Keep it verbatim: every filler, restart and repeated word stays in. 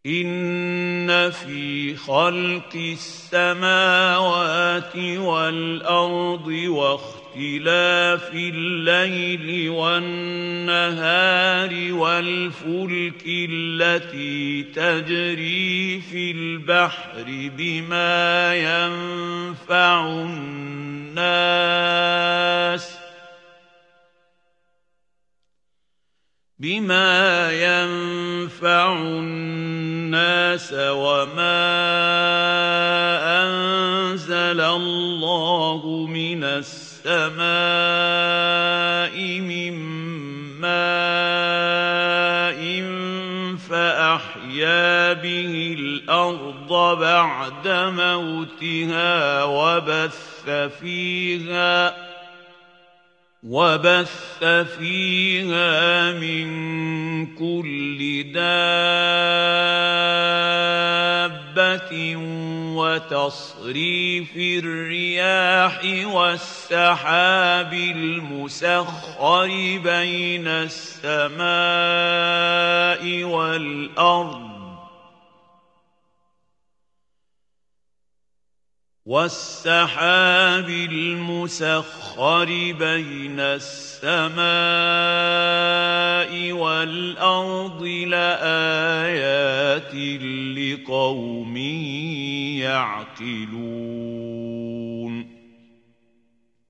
إِنَّ فِي خَلْقِ السَّمَاوَاتِ وَالْأَرْضِ وَاخْتِلَافِ اللَّيْلِ وَالنَّهَارِ وَالْفُلْكِ الَّتِي تَجْرِي فِي الْبَحْرِ بِمَا يَنفَعُ النَّاسَ بما ينفع الناس وما أنزل الله من السماء من ماء فأحيا به الأرض بعد موتها وبث فيها وبث فيها من كل دابة وتصريف الرياح والسحاب المسخر بين السماء والأرض والسحاب المسخر بين السماء والأرض لآيات لقوم يعقلون